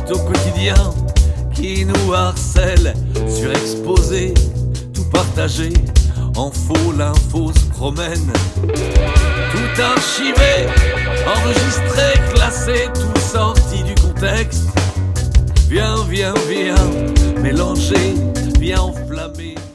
au quotidien qui nous harcèle, surexposé, tout partagé, en faux l'info se promène. Tout archivé, enregistré, classé, tout sorti du contexte. Viens, viens, viens, mélanger, viens enflammer.